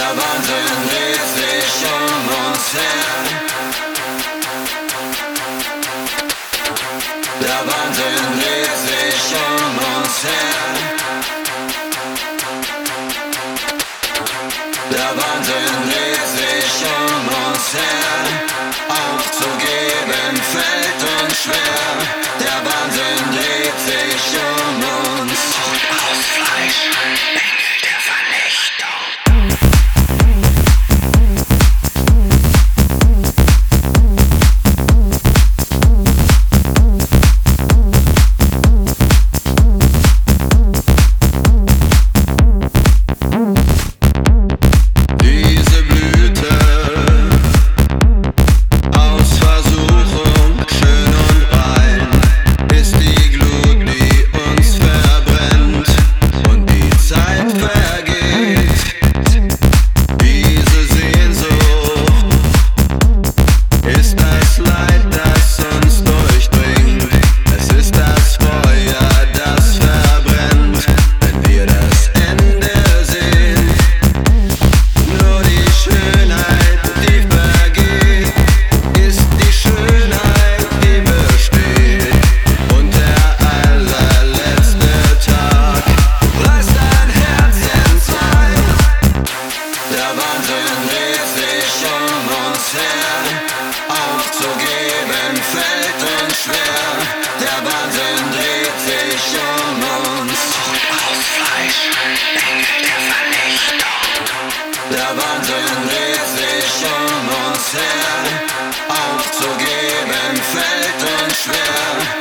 Der Wahnsinn dreht sich uns her. Der Wahnsinn dreht sich uns her. Der Wahnsinn dreht sich uns her. Aufzugeben fällt uns schwer. Der Wahnsinn dreht sich uns. Haut aus Fleisch, Engel der Vernichtung. Aufzugeben fällt uns schwer. Der Wahnsinn dreht sich uns. Haut aus Fleisch, Engel der Vernichtung. Der Wahnsinn dreht sich uns her. Aufzugeben fällt uns schwer.